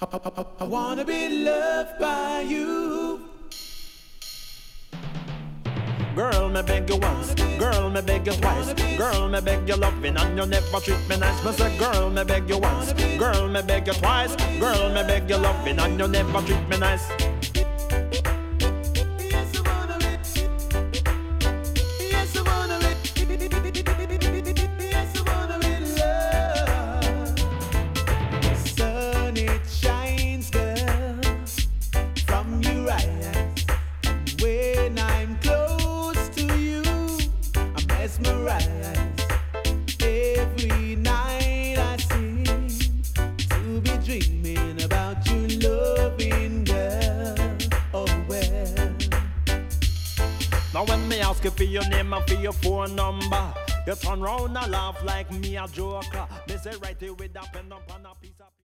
I wanna be loved by you. Girl, me beg you once, girl, me beg you twice. Girl, me beg you loving and you never treat me nice. Me say, girl, me beg you once, girl, me beg you twice. Girl, me beg you loving and you never treat me nice. Yes, I wanna be. Yes, I wanna be. Yes, I wanna be loved. Sun, it shines, girl, from your eyes. When I'm close to you, I'm mesmerized. Every night I seem to be dreaming about you, loving girl. Oh well. Now when me ask you for your name and for your phone number, you turn round and laugh like me a joker. Me say write it with a pen up on a piece of